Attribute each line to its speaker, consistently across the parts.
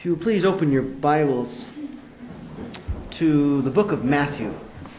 Speaker 1: If you will please open your Bibles to the book of Matthew.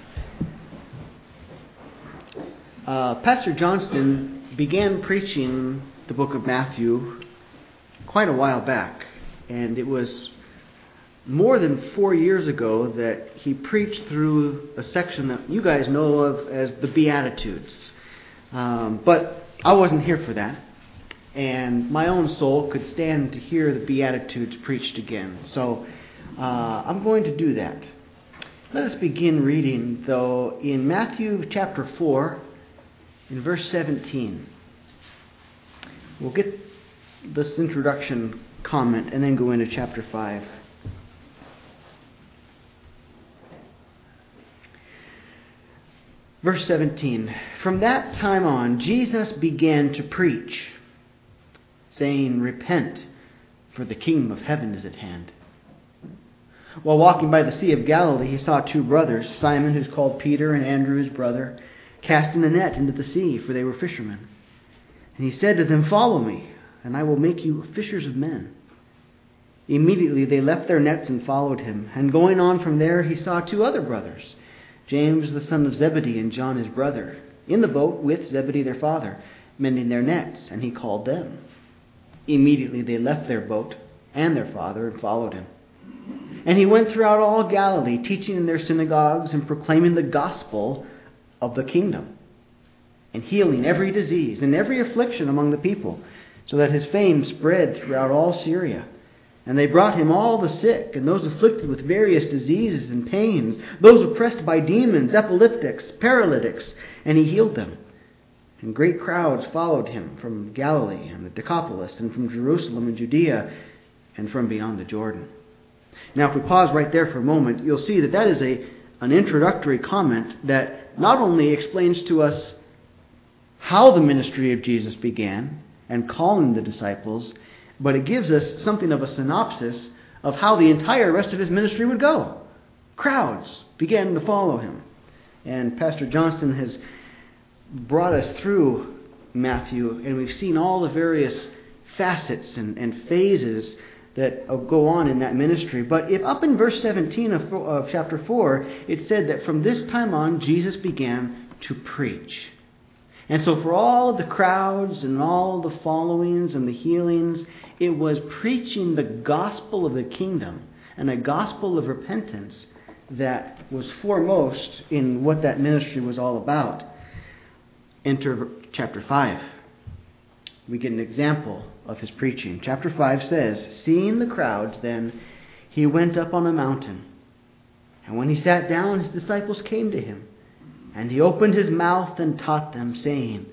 Speaker 1: Pastor Johnston began preaching the book of Matthew quite a while back, and it was more than 4 years ago that he preached through a section that you guys know of as the Beatitudes. But I wasn't here for that. And my own soul could stand to hear the Beatitudes preached again. So I'm going to do that. Let us begin reading, though, in Matthew chapter 4, in verse 17. We'll get this introduction comment and then go into chapter 5. Verse 17. From that time on, Jesus began to preach, saying, "Repent, for the kingdom of heaven is at hand." While walking by the Sea of Galilee, he saw two brothers, Simon, who's called Peter, and Andrew, his brother, casting a net into the sea, for they were fishermen. And he said to them, "Follow me, and I will make you fishers of men." Immediately they left their nets and followed him. And going on from there, he saw two other brothers, James the son of Zebedee and John his brother, in the boat with Zebedee their father, mending their nets, and he called them. Immediately they left their boat and their father and followed him. And he went throughout all Galilee, teaching in their synagogues and proclaiming the gospel of the kingdom, and healing every disease and every affliction among the people, so that his fame spread throughout all Syria. And they brought him all the sick and those afflicted with various diseases and pains, those oppressed by demons, epileptics, paralytics, and he healed them. And great crowds followed him from Galilee and the Decapolis, and from Jerusalem and Judea, and from beyond the Jordan. Now, if we pause right there for a moment, you'll see that that is an introductory comment that not only explains to us how the ministry of Jesus began and calling the disciples, but it gives us something of a synopsis of how the entire rest of his ministry would go. Crowds began to follow him. And Pastor Johnston has brought us through Matthew, and we've seen all the various facets and phases that go on in that ministry. But if up in verse 17 of chapter 4, it said that from this time on, Jesus began to preach. And so for all of the crowds and all the followings and the healings, it was preaching the gospel of the kingdom and a gospel of repentance that was foremost in what that ministry was all about. Enter chapter 5. We get an example of his preaching. Chapter 5 says, "Seeing the crowds, then, he went up on a mountain. And when he sat down, his disciples came to him. And he opened his mouth and taught them, saying,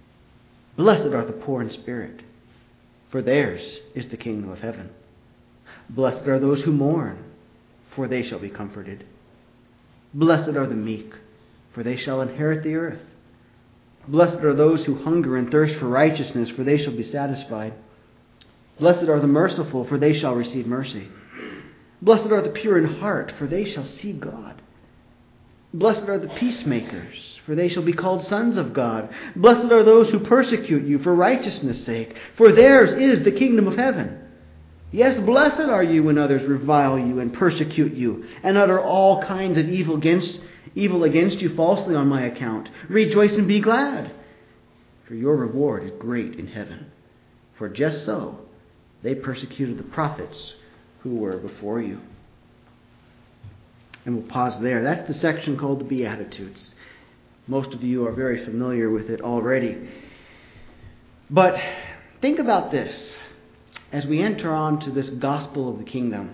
Speaker 1: Blessed are the poor in spirit, for theirs is the kingdom of heaven. Blessed are those who mourn, for they shall be comforted. Blessed are the meek, for they shall inherit the earth. Blessed are those who hunger and thirst for righteousness, for they shall be satisfied. Blessed are the merciful, for they shall receive mercy. Blessed are the pure in heart, for they shall see God. Blessed are the peacemakers, for they shall be called sons of God. Blessed are those who persecute you for righteousness' sake, for theirs is the kingdom of heaven. Yes, blessed are you when others revile you and persecute you, and utter all kinds of evil against you falsely on my account. Rejoice and be glad, for your reward is great in heaven. For just so they persecuted the prophets who were before you." And we'll pause there. That's the section called the Beatitudes. Most of you are very familiar with it already. But think about this as we enter on to this gospel of the kingdom.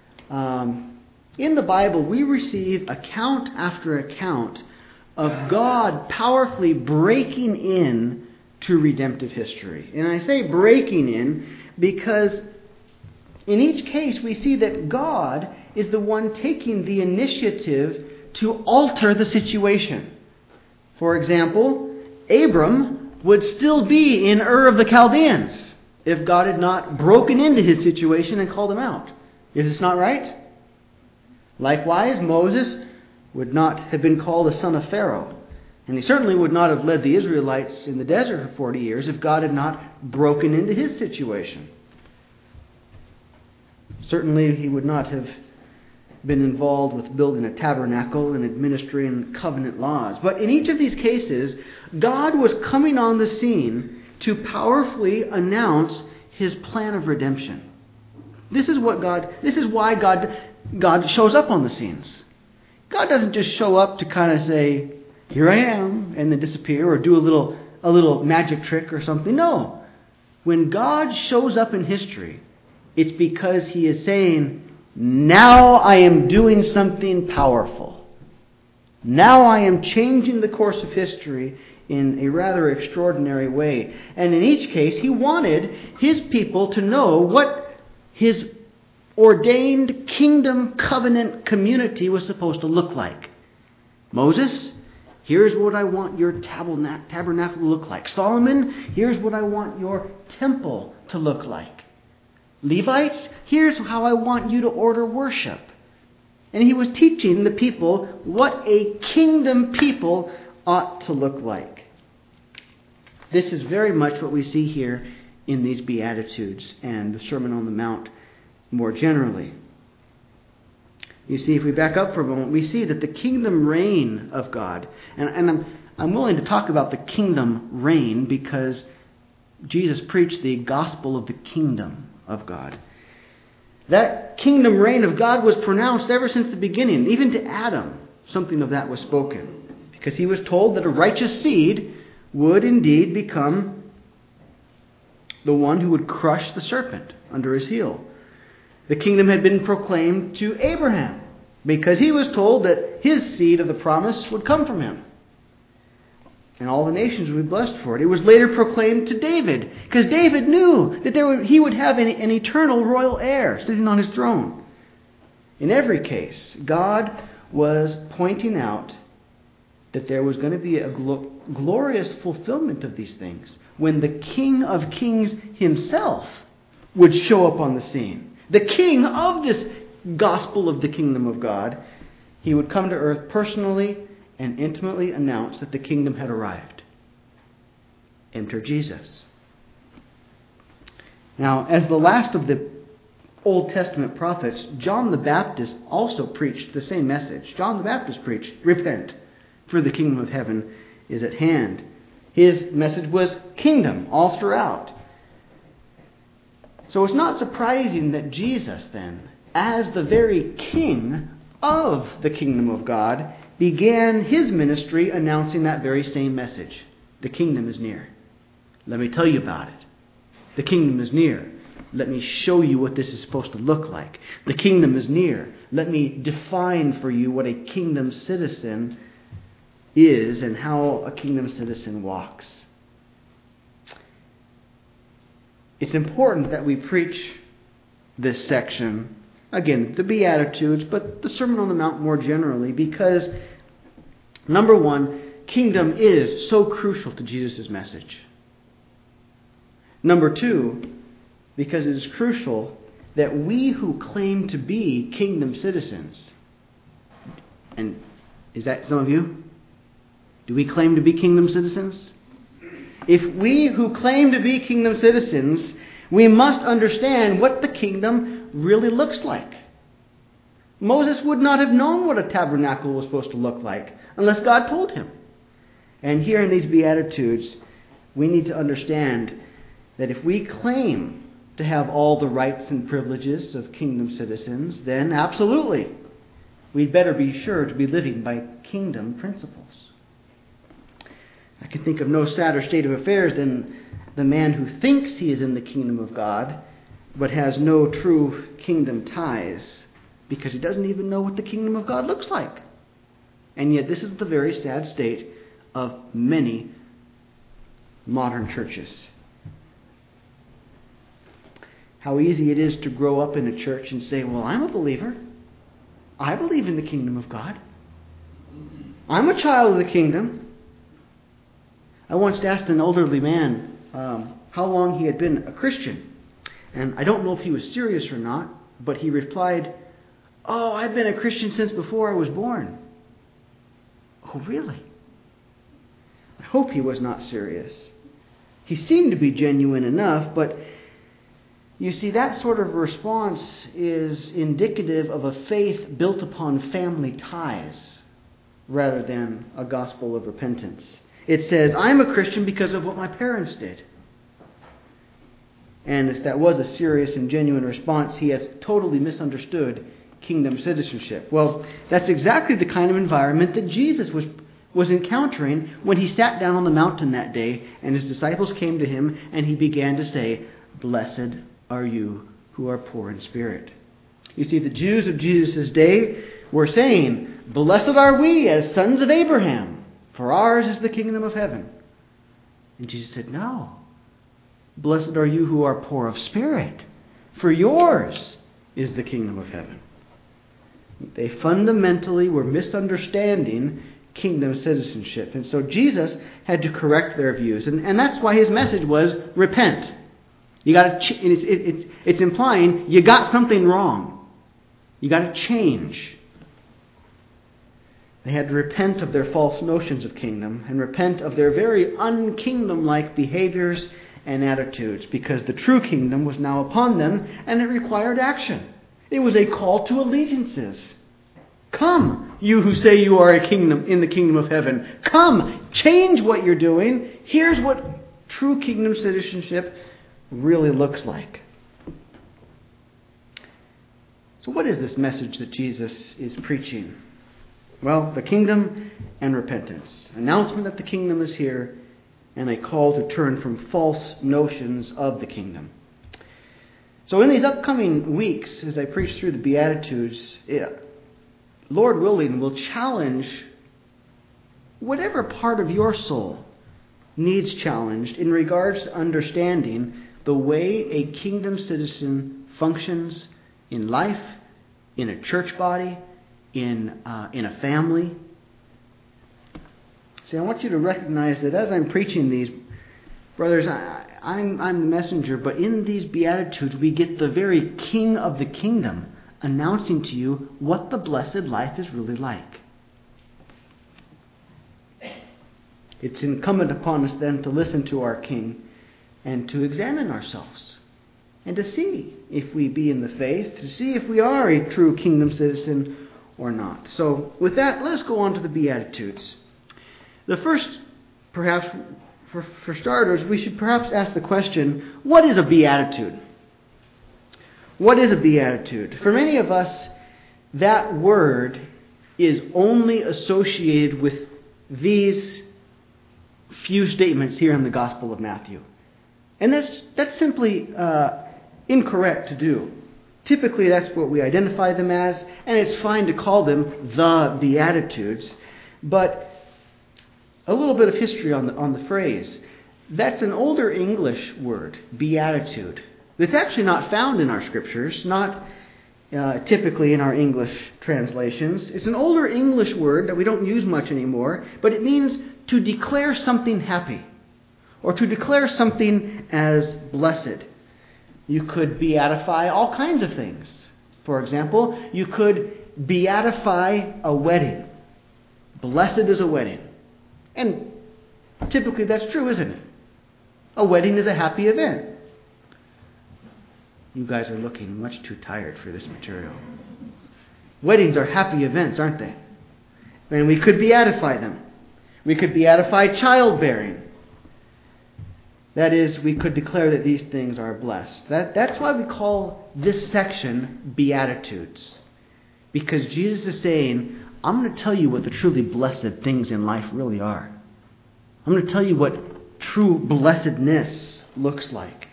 Speaker 1: In the Bible, we receive account after account of God powerfully breaking in to redemptive history. And I say breaking in because in each case we see that God is the one taking the initiative to alter the situation. For example, Abram would still be in Ur of the Chaldeans if God had not broken into his situation and called him out. Is this not right? Likewise, Moses would not have been called the son of Pharaoh. And he certainly would not have led the Israelites in the desert for 40 years if God had not broken into his situation. Certainly he would not have been involved with building a tabernacle and administering covenant laws. But in each of these cases, God was coming on the scene to powerfully announce his plan of redemption. This is why God shows up on the scenes. God doesn't just show up to kind of say, "Here I am," and then disappear, or do a little magic trick or something. No. When God shows up in history, it's because he is saying, "Now I am doing something powerful. Now I am changing the course of history in a rather extraordinary way." And in each case, he wanted his people to know what his ordained kingdom covenant community was supposed to look like. Moses, here's what I want your tabernacle to look like. Solomon, here's what I want your temple to look like. Levites, here's how I want you to order worship. And he was teaching the people what a kingdom people ought to look like. This is very much what we see here in these Beatitudes and the Sermon on the Mount more generally. You see, if we back up for a moment, we see that the kingdom reign of God, and I'm willing to talk about the kingdom reign because Jesus preached the gospel of the kingdom of God. That kingdom reign of God was pronounced ever since the beginning. Even to Adam, something of that was spoken. Because he was told that a righteous seed would indeed become the one who would crush the serpent under his heel. The kingdom had been proclaimed to Abraham because he was told that his seed of the promise would come from him. And all the nations would be blessed for it. It was later proclaimed to David because David knew that he would have an eternal royal heir sitting on his throne. In every case, God was pointing out that there was going to be a glorious fulfillment of these things when the King of Kings himself would show up on the scene. The king of this gospel of the kingdom of God, he would come to earth personally and intimately announce that the kingdom had arrived. Enter Jesus. Now, as the last of the Old Testament prophets, John the Baptist also preached the same message. John the Baptist preached, "Repent, for the kingdom of heaven is at hand." His message was kingdom all throughout. So it's not surprising that Jesus then, as the very king of the kingdom of God, began his ministry announcing that very same message. The kingdom is near. Let me tell you about it. The kingdom is near. Let me show you what this is supposed to look like. The kingdom is near. Let me define for you what a kingdom citizen is and how a kingdom citizen walks. It's important that we preach this section, again, the Beatitudes, but the Sermon on the Mount more generally, because, number one, kingdom is so crucial to Jesus' message. Number two, because it is crucial that we who claim to be kingdom citizens, and is that some of you? Do we claim to be kingdom citizens? If we who claim to be kingdom citizens, we must understand what the kingdom really looks like. Moses would not have known what a tabernacle was supposed to look like unless God told him. And here in these Beatitudes, we need to understand that if we claim to have all the rights and privileges of kingdom citizens, then absolutely, we'd better be sure to be living by kingdom principles. I can think of no sadder state of affairs than the man who thinks he is in the kingdom of God, but has no true kingdom ties, because he doesn't even know what the kingdom of God looks like. And yet this is the very sad state of many modern churches. How easy it is to grow up in a church and say, "Well, I'm a believer. I believe in the kingdom of God. I'm a child of the kingdom." I once asked an elderly man how long he had been a Christian. And I don't know if he was serious or not, but he replied, "Oh, I've been a Christian since before I was born." Oh, really? I hope he was not serious. He seemed to be genuine enough, but You see, that sort of response is indicative of a faith built upon family ties rather than a gospel of repentance. It says, I'm a Christian because of what my parents did. And if that was a serious and genuine response, he has totally misunderstood kingdom citizenship. Well, that's exactly the kind of environment that Jesus was encountering when he sat down on the mountain that day and his disciples came to him and he began to say, Blessed are you who are poor in spirit. You see, the Jews of Jesus' day were saying, Blessed are we as sons of Abraham, for ours is the kingdom of heaven. And Jesus said, No. Blessed are you who are poor of spirit, for yours is the kingdom of heaven. They fundamentally were misunderstanding kingdom citizenship. And so Jesus had to correct their views. And that's why his message was, repent. You got to. It's implying you got something wrong. You got to change. They had to repent of their false notions of kingdom and repent of their very unkingdom-like behaviors and attitudes, because the true kingdom was now upon them and it required action. It was a call to allegiances. Come, you who say you are a kingdom in the kingdom of heaven. Come, change what you're doing. Here's what true kingdom citizenship really looks like. So what is this message that Jesus is preaching? Well, the kingdom and repentance. Announcement that the kingdom is here and a call to turn from false notions of the kingdom. So in these upcoming weeks, as I preach through the Beatitudes, Lord willing, will challenge whatever part of your soul needs challenged in regards to understanding the way a kingdom citizen functions in life, in a church body, in a family. See, I want you to recognize that as I'm preaching these, brothers, I'm the messenger, but in these Beatitudes we get the very King of the kingdom announcing to you what the blessed life is really like. It's incumbent upon us then to listen to our King and to examine ourselves and to see if we be in the faith, to see if we are a true kingdom citizen or not. So with that, let's go on to the Beatitudes. The first, perhaps, for starters, we should perhaps ask the question, what is a beatitude? What is a beatitude? For many of us, that word is only associated with these few statements here in the Gospel of Matthew. And that's simply incorrect to do. Typically, that's what we identify them as, and it's fine to call them the Beatitudes. But a little bit of history on the phrase. That's an older English word, beatitude. It's actually not found in our scriptures, not typically in our English translations. It's an older English word that we don't use much anymore, but it means to declare something happy or to declare something as blessed. You could beatify all kinds of things. For example, you could beatify a wedding. Blessed is a wedding. And typically that's true, isn't it? A wedding is a happy event. You guys are looking much too tired for this material. Weddings are happy events, aren't they? And we could beatify them. We could beatify childbearing. That is, we could declare that these things are blessed. That's why we call this section Beatitudes. Because Jesus is saying, I'm going to tell you what the truly blessed things in life really are. I'm going to tell you what true blessedness looks like.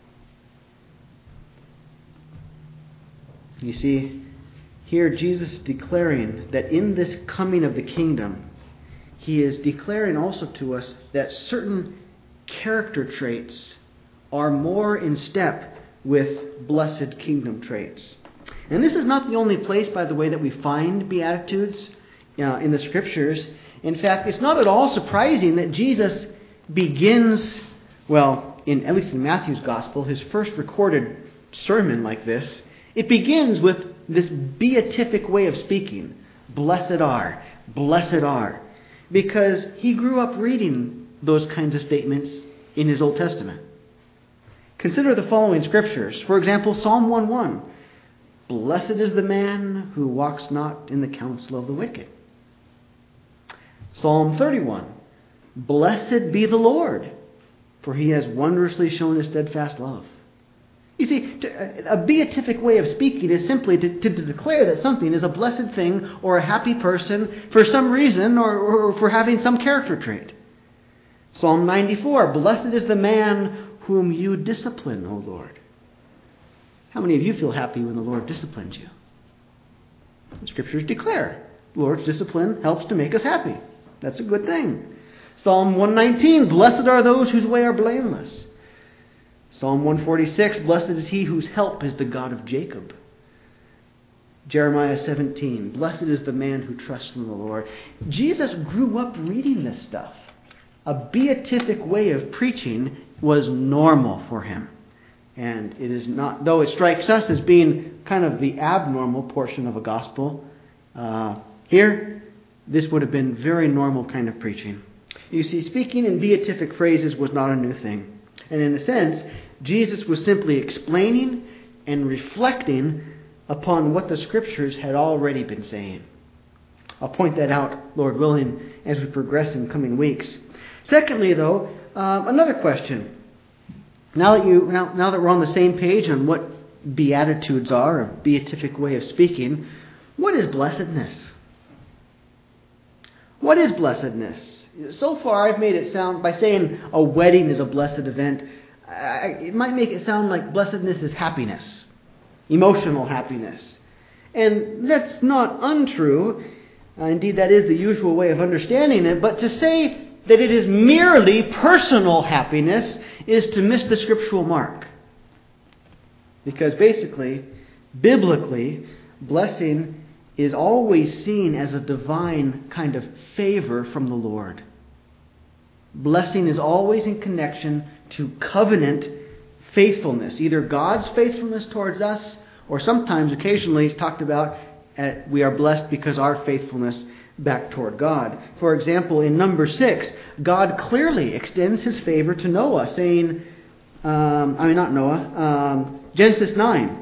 Speaker 1: You see, here Jesus is declaring that in this coming of the kingdom, he is declaring also to us that certain character traits are more in step with blessed kingdom traits. And this is not the only place, by the way, that we find Beatitudes in the Scriptures. In fact, it's not at all surprising that Jesus begins, at least in Matthew's Gospel, his first recorded sermon like this, it begins with this beatific way of speaking. Blessed are, because he grew up reading those kinds of statements in his Old Testament. Consider the following scriptures. For example, Psalm 1:1. Blessed is the man who walks not in the counsel of the wicked. Psalm 31. Blessed be the Lord, for he has wondrously shown his steadfast love. You see, a beatific way of speaking is simply to declare that something is a blessed thing or a happy person for some reason or for having some character trait. Psalm 94. Blessed is the man whom you discipline, O Lord. How many of you feel happy when the Lord disciplines you? The Scriptures declare the Lord's discipline helps to make us happy. That's a good thing. Psalm 119, blessed are those whose way are blameless. Psalm 146, blessed is he whose help is the God of Jacob. Jeremiah 17, blessed is the man who trusts in the Lord. Jesus grew up reading this stuff. A beatific way of preaching was normal for him. And it is not, though it strikes us as being kind of the abnormal portion of a gospel, here, this would have been very normal kind of preaching. You see, speaking in beatific phrases was not a new thing. And in a sense, Jesus was simply explaining and reflecting upon what the Scriptures had already been saying. I'll point that out, Lord willing, as we progress in coming weeks. Secondly, though, another question. Now that we're on the same page on what Beatitudes are, a beatific way of speaking, what is blessedness? What is blessedness? So far, I've made it sound, by saying a wedding is a blessed event, it might make it sound like blessedness is happiness, emotional happiness. And that's not untrue. Indeed, that is the usual way of understanding it. But to say that it is merely personal happiness is to miss the scriptural mark. Because basically, biblically, blessing is always seen as a divine kind of favor from the Lord. Blessing is always in connection to covenant faithfulness, either God's faithfulness towards us, or sometimes, occasionally, it's talked about we are blessed because our faithfulness back toward God. For example, in number 6, God clearly extends his favor to Noah, saying, Genesis 9.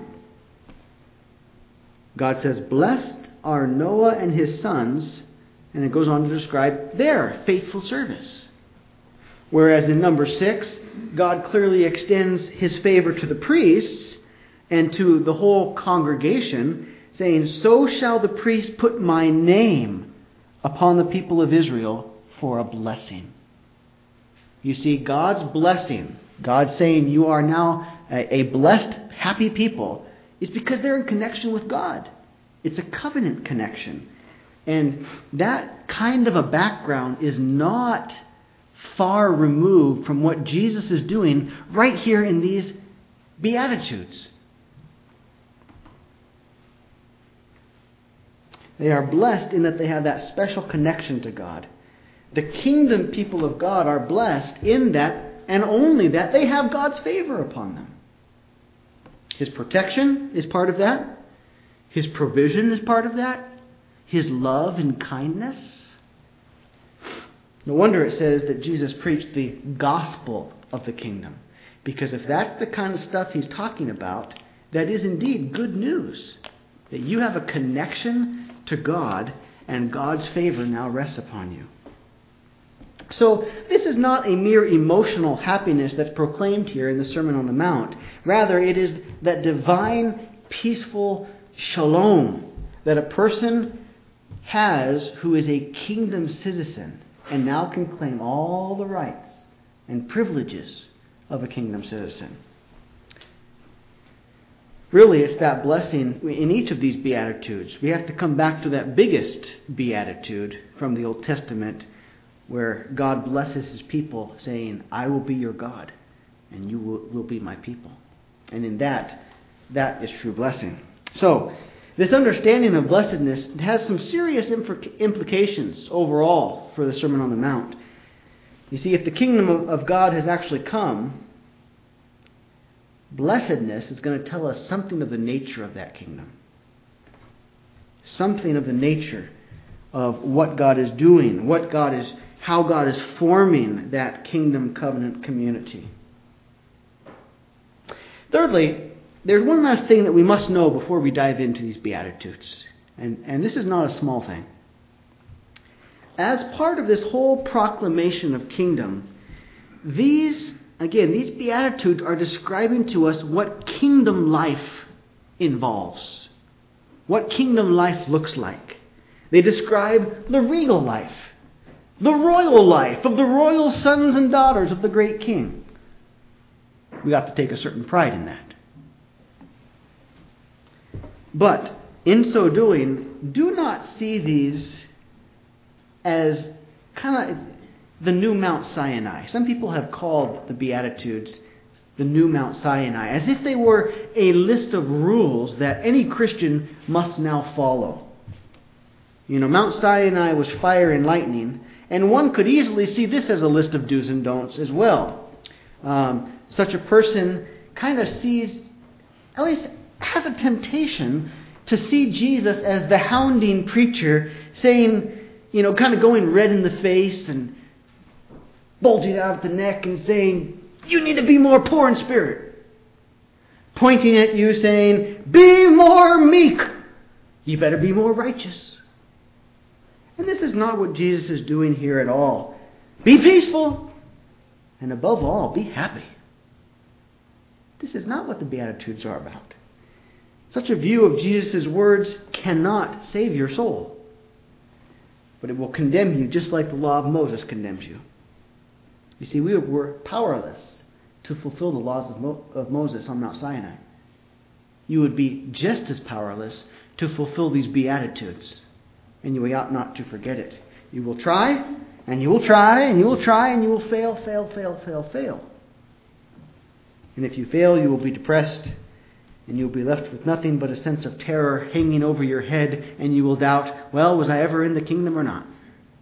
Speaker 1: God says, blessed are Noah and his sons, and it goes on to describe their faithful service. Whereas in number 6, God clearly extends his favor to the priests and to the whole congregation, saying, so shall the priest put my name upon the people of Israel for a blessing. You see, God's blessing, God saying you are now a blessed, happy people, is because they're in connection with God. It's a covenant connection. And that kind of a background is not far removed from what Jesus is doing right here in these Beatitudes. They are blessed in that they have that special connection to God. The kingdom people of God are blessed in that, and only that, they have God's favor upon them. His protection is part of that. His provision is part of that. His love and kindness. No wonder it says that Jesus preached the gospel of the kingdom. Because if that's the kind of stuff he's talking about, that is indeed good news. That you have a connection to God, and God's favor now rests upon you. So this is not a mere emotional happiness that's proclaimed here in the Sermon on the Mount. Rather, it is that divine, peaceful shalom that a person has who is a kingdom citizen and now can claim all the rights and privileges of a kingdom citizen. Really, it's that blessing in each of these Beatitudes. We have to come back to that biggest Beatitude from the Old Testament, where God blesses his people, saying, I will be your God, and you will be my people. And in that is true blessing. So, this understanding of blessedness has some serious implications overall for the Sermon on the Mount. You see, if the kingdom of God has actually come, blessedness is going to tell us something of the nature of that kingdom. Something of the nature of what God is doing, how God is forming that kingdom covenant community. Thirdly, there's one last thing that we must know before we dive into these Beatitudes. And this is not a small thing. As part of this whole proclamation of kingdom, these Beatitudes are describing to us what kingdom life involves. What kingdom life looks like. They describe the regal life, the royal life of the royal sons and daughters of the great king. We have to take a certain pride in that. But in so doing, do not see these as kind of the new Mount Sinai. Some people have called the Beatitudes the new Mount Sinai, as if they were a list of rules that any Christian must now follow. Mount Sinai was fire and lightning, and one could easily see this as a list of do's and don'ts as well. Such a person kind of sees, at least has a temptation to see Jesus as the hounding preacher saying, kind of going red in the face and bulging out at the neck and saying, you need to be more poor in spirit. Pointing at you saying, be more meek. You better be more righteous. And this is not what Jesus is doing here at all. Be peaceful. And above all, be happy. This is not what the Beatitudes are about. Such a view of Jesus' words cannot save your soul. But it will condemn you just like the law of Moses condemns you. You see, we were powerless to fulfill the laws of Moses on Mount Sinai. You would be just as powerless to fulfill these Beatitudes. And you ought not to forget it. You will try, and you will try, and you will try, and you will fail. And if you fail, you will be depressed, and you will be left with nothing but a sense of terror hanging over your head, and you will doubt, well, was I ever in the kingdom or not?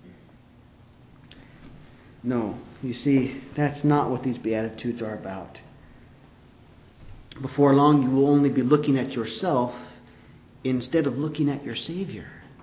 Speaker 1: No, you see, that's not what these Beatitudes are about. Before long, you will only be looking at yourself instead of looking at your Savior.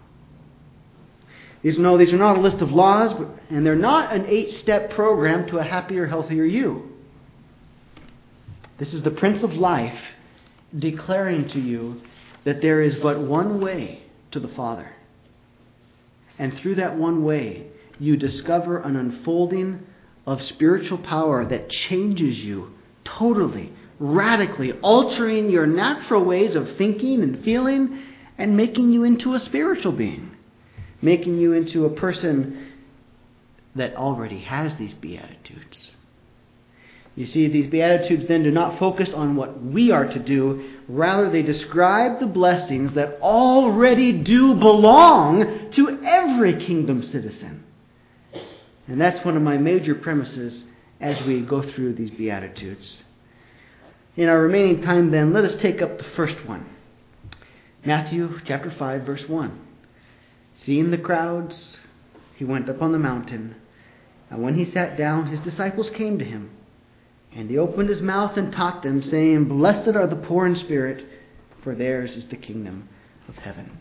Speaker 1: These are not a list of laws, and they're not an 8-step program to a happier, healthier you. This is the Prince of Life declaring to you that there is but one way to the Father. And through that one way, you discover an unfolding of spiritual power that changes you totally, radically, altering your natural ways of thinking and feeling and making you into a spiritual being, making you into a person that already has these Beatitudes. You see, these Beatitudes then do not focus on what we are to do. Rather, they describe the blessings that already do belong to every kingdom citizen. And that's one of my major premises as we go through these Beatitudes. In our remaining time then, let us take up the first one. Matthew chapter 5, verse 1. Seeing the crowds, he went up on the mountain. And when he sat down, his disciples came to him. And he opened his mouth and taught them, saying, Blessed are the poor in spirit, for theirs is the kingdom of heaven.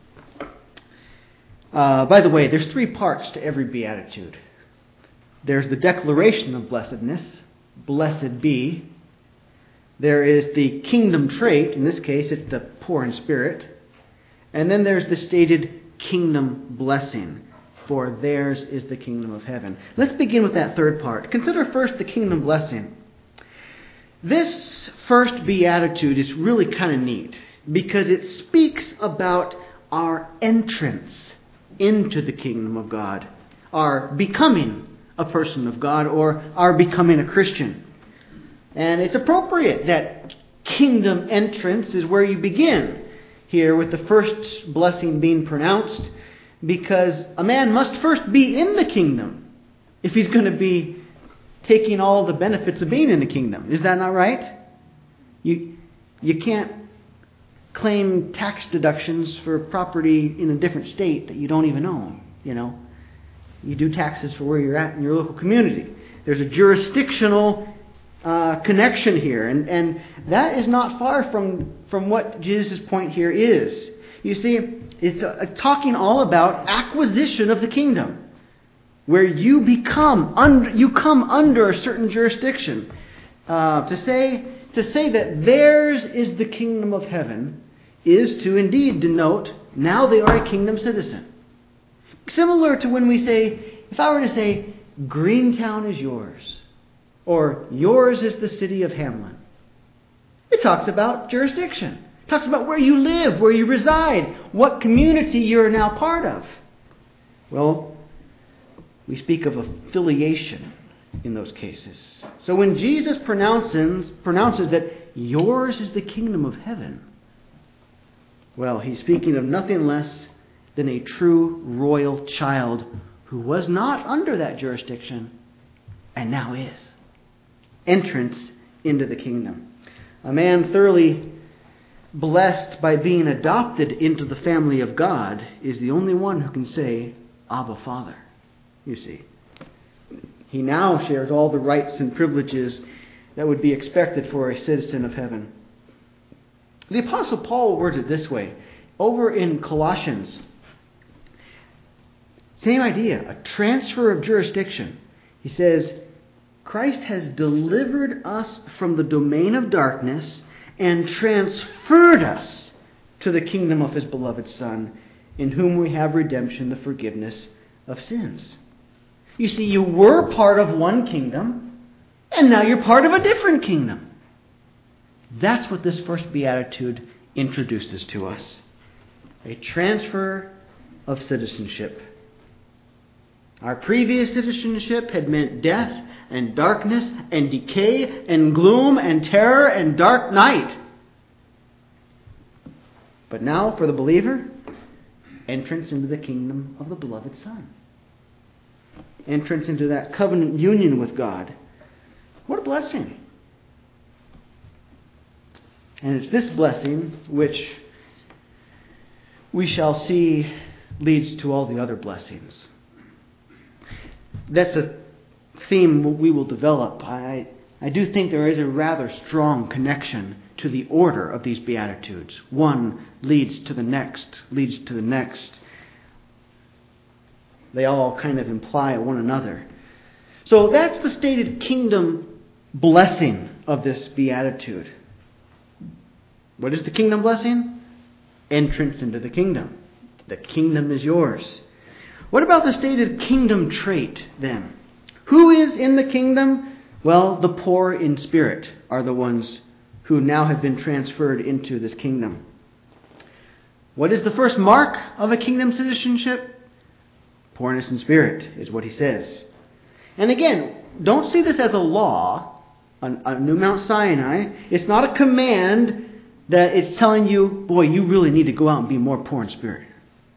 Speaker 1: By the way, there's 3 parts to every beatitude. There's the declaration of blessedness, blessed be. There is the kingdom trait, in this case it's the poor in spirit. And then there's the stated kingdom blessing, for theirs is the kingdom of heaven. Let's begin with that third part. Consider first the kingdom blessing. This first beatitude is really kind of neat because it speaks about our entrance into the kingdom of God, our becoming a person of God, or our becoming a Christian. And it's appropriate that kingdom entrance is where you begin here with the first blessing being pronounced, because a man must first be in the kingdom if he's going to be taking all the benefits of being in the kingdom. Is that not right? You can't claim tax deductions for property in a different state that you don't even own. You do taxes for where you're at in your local community. There's a jurisdictional connection here, and that is not far from what Jesus' point here is. You see, it's talking all about acquisition of the kingdom, where you come under a certain jurisdiction. To To say that theirs is the kingdom of heaven is to indeed denote now they are a kingdom citizen. Similar to when we say, if I were to say, Greentown is yours, or yours is the city of Hamlin. It talks about jurisdiction. It talks about where you live, where you reside, what community you're now part of. Well, we speak of affiliation in those cases. So when Jesus pronounces that yours is the kingdom of heaven, well, he's speaking of nothing less than a true royal child who was not under that jurisdiction and now is. Entrance into the kingdom. A man thoroughly blessed by being adopted into the family of God is the only one who can say, Abba, Father. You see. He now shares all the rights and privileges that would be expected for a citizen of heaven. The Apostle Paul words it this way. Over in Colossians, same idea, a transfer of jurisdiction. He says, Christ has delivered us from the domain of darkness and transferred us to the kingdom of his beloved Son, in whom we have redemption, the forgiveness of sins. You see, you were part of one kingdom, and now you're part of a different kingdom. That's what this first beatitude introduces to us. A transfer of citizenship. Our previous citizenship had meant death and darkness and decay and gloom and terror and dark night. But now, for the believer, entrance into the kingdom of the beloved Son. Entrance into that covenant union with God. What a blessing. And it's this blessing which we shall see leads to all the other blessings. That's a theme we will develop. I do think there is a rather strong connection to the order of these Beatitudes. One leads to the next, leads to the next. They all kind of imply one another. So that's the stated kingdom blessing of this Beatitude. What is the kingdom blessing? Entrance into the kingdom. The kingdom is yours. What about the stated kingdom trait then? Who is in the kingdom? Well, the poor in spirit are the ones who now have been transferred into this kingdom. What is the first mark of a kingdom citizenship? Poorness in spirit is what he says. And again, don't see this as a law, a new Mount Sinai. It's not a command that it's telling you, boy, you really need to go out and be more poor in spirit.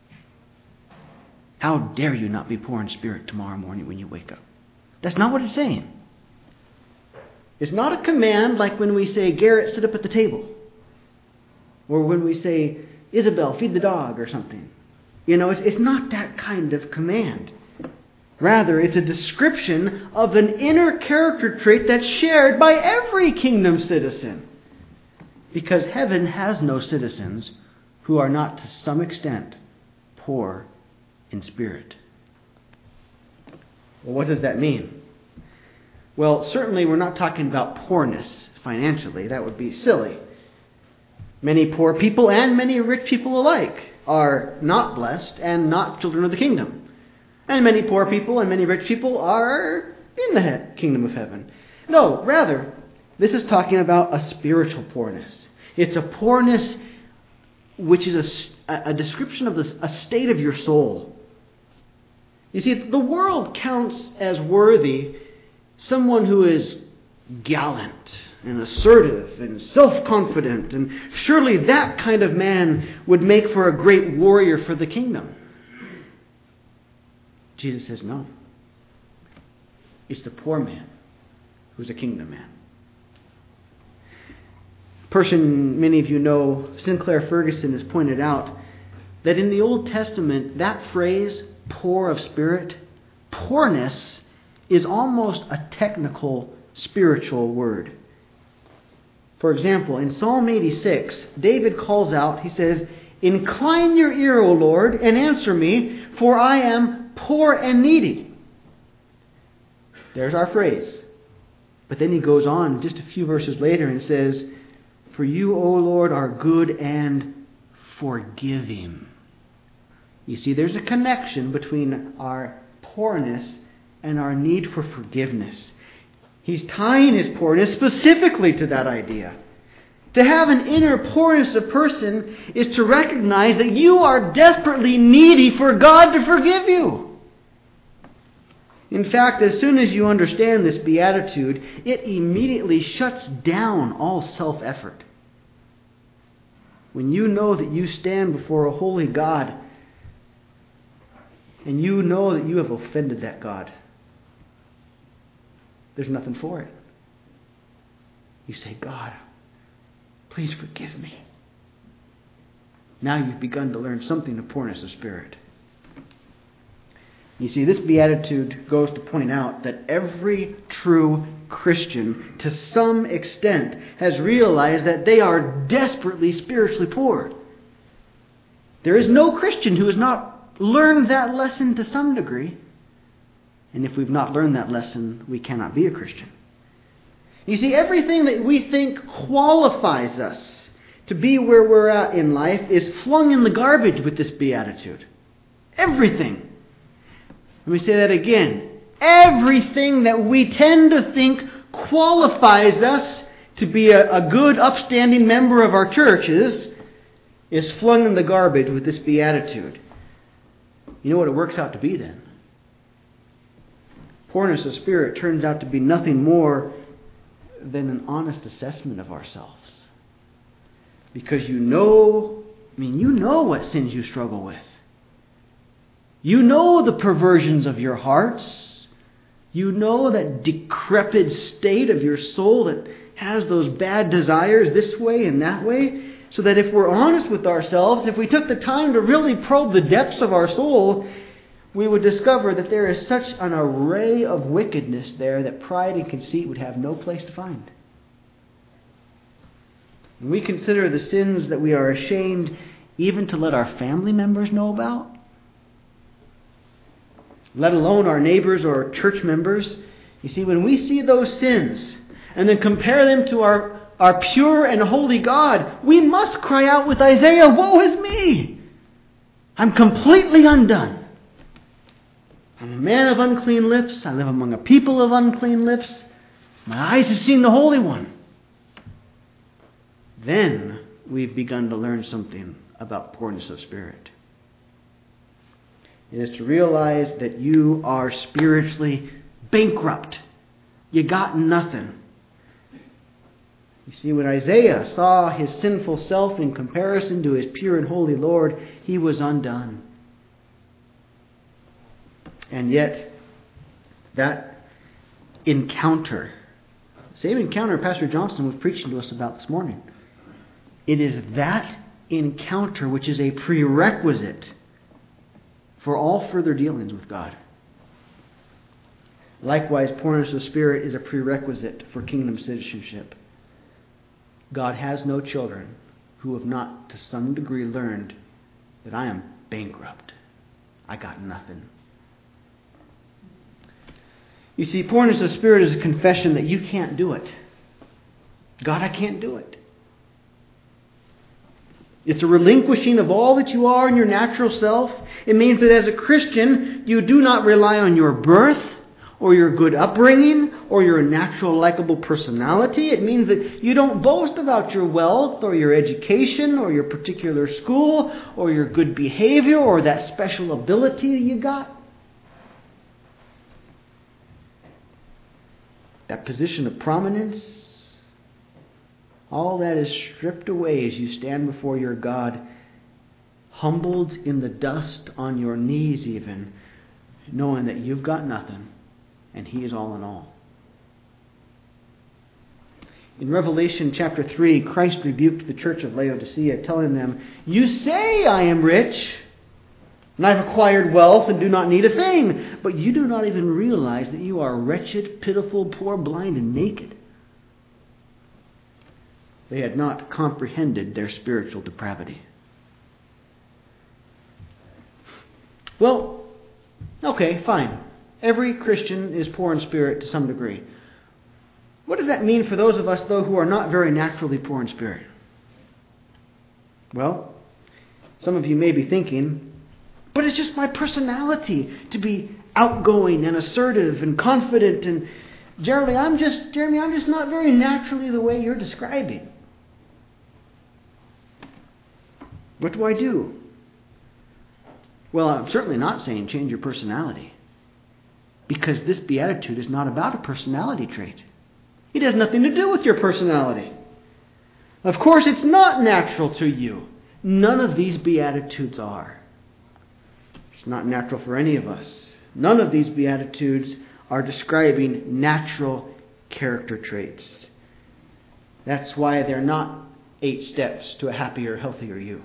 Speaker 1: How dare you not be poor in spirit tomorrow morning when you wake up? That's not what it's saying. It's not a command like when we say, Garrett, sit up at the table. Or when we say, Isabel, feed the dog or something. You know, it's not that kind of command. Rather, it's a description of an inner character trait that's shared by every kingdom citizen. Because heaven has no citizens who are not to some extent poor in spirit. Well, what does that mean? Well, certainly we're not talking about poorness financially. That would be silly. Many poor people and many rich people alike are not blessed and not children of the kingdom. And many poor people and many rich people are in the kingdom of heaven. No, rather, this is talking about a spiritual poorness. It's a poorness which is a description of a state of your soul. You see, the world counts as worthy someone who is gallant and assertive and self-confident, and surely that kind of man would make for a great warrior for the kingdom. Jesus says no. It's the poor man who's a kingdom man. Person many of you know, Sinclair Ferguson, has pointed out that in the Old Testament, that phrase, poor of spirit, poorness is almost a technical spiritual word. For example, in Psalm 86, David calls out, he says, Incline your ear, O Lord, and answer me, for I am poor and needy. There's our phrase. But then he goes on just a few verses later and says, "For you, O Lord, are good and forgiving." You see, there's a connection between our poorness and our need for forgiveness. He's tying his poorness specifically to that idea. To have an inner poorness of person is to recognize that you are desperately needy for God to forgive you. In fact, as soon as you understand this beatitude, it immediately shuts down all self-effort. When you know that you stand before a holy God and you know that you have offended that God, there's nothing for it. You say, "God, please forgive me." Now you've begun to learn something of poorness of spirit. You see, this beatitude goes to point out that every true Christian, to some extent, has realized that they are desperately spiritually poor. There is no Christian who has not learned that lesson to some degree. And if we've not learned that lesson, we cannot be a Christian. You see, everything that we think qualifies us to be where we're at in life is flung in the garbage with this beatitude. Everything. Let me say that again. Everything that we tend to think qualifies us to be a good, upstanding member of our churches is flung in the garbage with this beatitude. You know what it works out to be then? Poorness of spirit turns out to be nothing more than an honest assessment of ourselves. Because you know what sins you struggle with. You know the perversions of your hearts. You know that decrepit state of your soul that has those bad desires this way and that way. So that if we're honest with ourselves, if we took the time to really probe the depths of our soul, we would discover that there is such an array of wickedness there that pride and conceit would have no place to find. When we consider the sins that we are ashamed even to let our family members know about, let alone our neighbors or church members, you see, when we see those sins and then compare them to our pure and holy God, we must cry out with Isaiah, "Woe is me! I'm completely undone. I'm a man of unclean lips. I live among a people of unclean lips. My eyes have seen the Holy One." Then we've begun to learn something about poorness of spirit. It is to realize that you are spiritually bankrupt. You got nothing. You see, when Isaiah saw his sinful self in comparison to his pure and holy Lord, he was undone. And yet, that encounter, same encounter Pastor Johnson was preaching to us about this morning, it is that encounter which is a prerequisite for all further dealings with God. Likewise, poorness of spirit is a prerequisite for kingdom citizenship. God has no children who have not to some degree learned that I am bankrupt. I got nothing. You see, poorness of spirit is a confession that you can't do it. God, I can't do it. It's a relinquishing of all that you are in your natural self. It means that as a Christian, you do not rely on your birth or your good upbringing or your natural likable personality. It means that you don't boast about your wealth or your education or your particular school or your good behavior or that special ability that you got. That position of prominence, all that is stripped away as you stand before your God, humbled in the dust on your knees even, knowing that you've got nothing and He is all in all. In Revelation chapter 3, Christ rebuked the church of Laodicea, telling them, "You say I am rich, and I've acquired wealth and do not need a thing, but you do not even realize that you are wretched, pitiful, poor, blind, and naked." They had not comprehended their spiritual depravity. Well, okay, fine. Every Christian is poor in spirit to some degree. What does that mean for those of us, though, who are not very naturally poor in spirit? Well, some of you may be thinking, but it's just my personality to be outgoing and assertive and confident. And Jeremy, I'm just not very naturally the way you're describing. What do I do? Well, I'm certainly not saying change your personality, because this beatitude is not about a personality trait. It has nothing to do with your personality. Of course, it's not natural to you. None of these beatitudes are. It's not natural for any of us. None of these beatitudes are describing natural character traits. That's why they're not 8 steps to a happier, healthier you.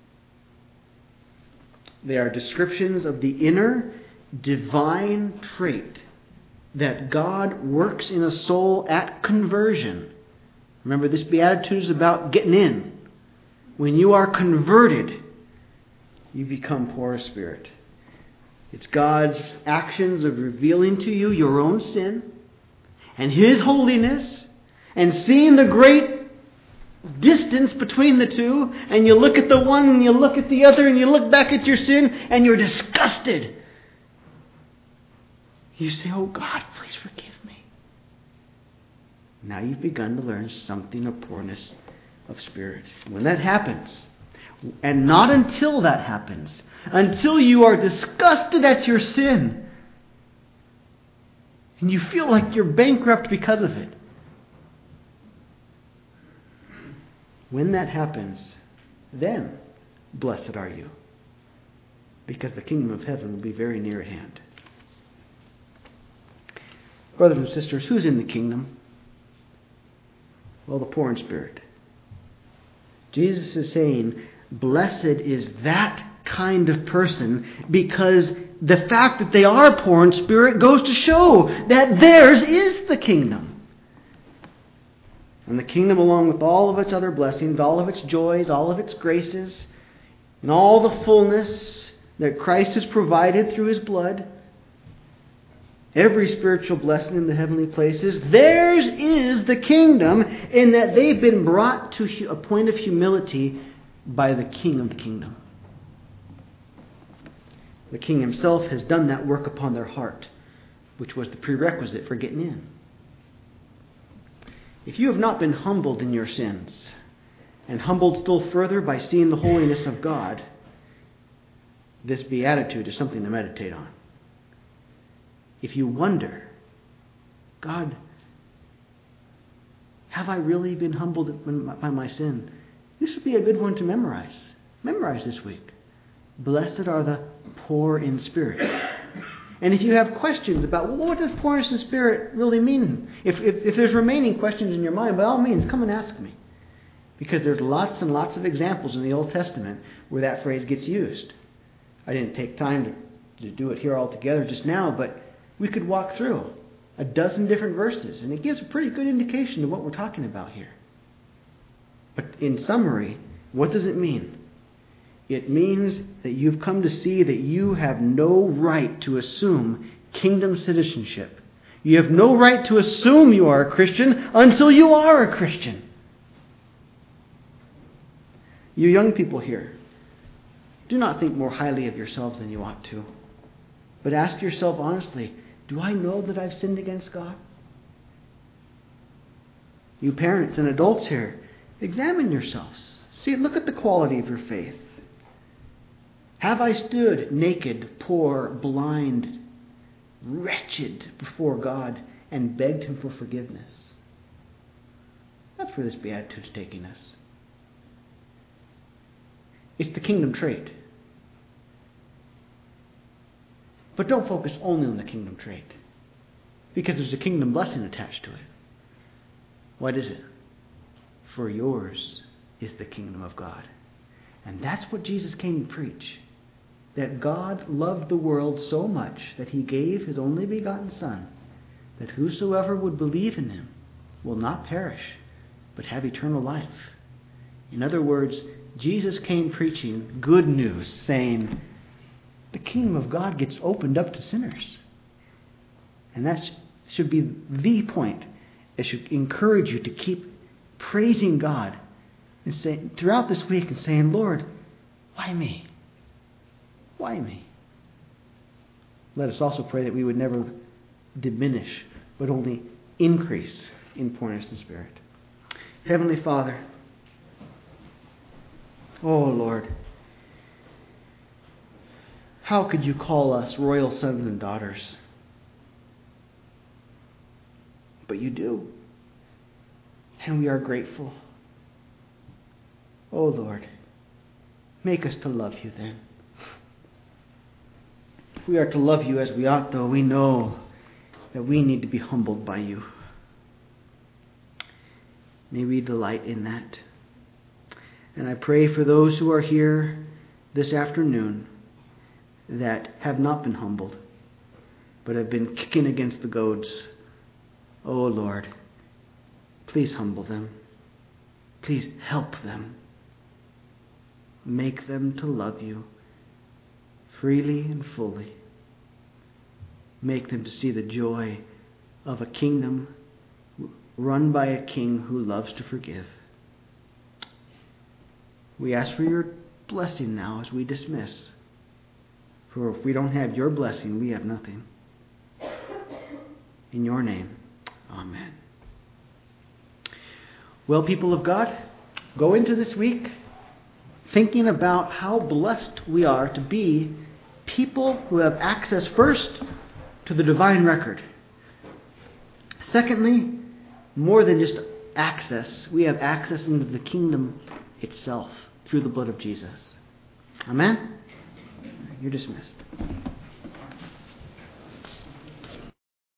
Speaker 1: They are descriptions of the inner divine trait that God works in a soul at conversion. Remember, this beatitude is about getting in. When you are converted, you become poor of spirit. It's God's actions of revealing to you your own sin and His holiness, and seeing the great distance between the two, and you look at the one and you look at the other and you look back at your sin and you're disgusted. You say, "Oh God, please forgive me." Now you've begun to learn something of poorness of spirit. When that happens, and not until that happens, until you are disgusted at your sin and you feel like you're bankrupt because of it, when that happens, then blessed are you, because the kingdom of heaven will be very near at hand. Brothers and sisters, who's in the kingdom? Well, the poor in spirit. Jesus is saying, blessed is that kind of person, because the fact that they are poor in spirit goes to show that theirs is the kingdom. And the kingdom, along with all of its other blessings, all of its joys, all of its graces, and all the fullness that Christ has provided through His blood, every spiritual blessing in the heavenly places, theirs is the kingdom, in that they've been brought to a point of humility by the King of the kingdom. The King Himself has done that work upon their heart, which was the prerequisite for getting in. If you have not been humbled in your sins, and humbled still further by seeing the holiness of God, this beatitude is something to meditate on. If you wonder, God, have I really been humbled by my sin? This would be a good one to memorize. Memorize this week. Blessed are the poor in spirit. And if you have questions about, well, what does poorness in spirit really mean? If there's remaining questions in your mind, by all means, come and ask me. Because there's lots and lots of examples in the Old Testament where that phrase gets used. I didn't take time to do it here all together just now, but we could walk through a dozen different verses, and it gives a pretty good indication of what we're talking about here. But in summary, what does it mean? It means that you've come to see that you have no right to assume kingdom citizenship. You have no right to assume you are a Christian until you are a Christian. You young people here, do not think more highly of yourselves than you ought to. But ask yourself honestly, do I know that I've sinned against God? You parents and adults here, examine yourselves. See, look at the quality of your faith. Have I stood naked, poor, blind, wretched before God and begged Him for forgiveness? That's where this beatitude is taking us. It's the kingdom trait. But don't focus only on the kingdom trait, because there's a kingdom blessing attached to it. What is it? For yours is the kingdom of God. And that's what Jesus came to preach. That God loved the world so much that He gave His only begotten Son, that whosoever would believe in Him will not perish, but have eternal life. In other words, Jesus came preaching good news, saying, the kingdom of God gets opened up to sinners. And that should be the point it should encourage you to keep praising God and saying throughout this week and saying, Lord, why me? Why me? Let us also pray that we would never diminish, but only increase in poorness of spirit. Heavenly Father, oh Lord, how could you call us royal sons and daughters? But you do. And we are grateful. Oh Lord, make us to love you then. If we are to love you as we ought, though, we know that we need to be humbled by you. May we delight in that. And I pray for those who are here this afternoon that have not been humbled, but have been kicking against the goads. Oh Lord, please humble them. Please help them. Make them to love you freely and fully. Make them to see the joy of a kingdom run by a king who loves to forgive. We ask for your blessing now as we dismiss. For if we don't have your blessing, we have nothing. In your name, amen. Well, people of God, go into this week thinking about how blessed we are to be people who have access first to the divine record. Secondly, more than just access, we have access into the kingdom itself through the blood of Jesus. Amen? You're dismissed.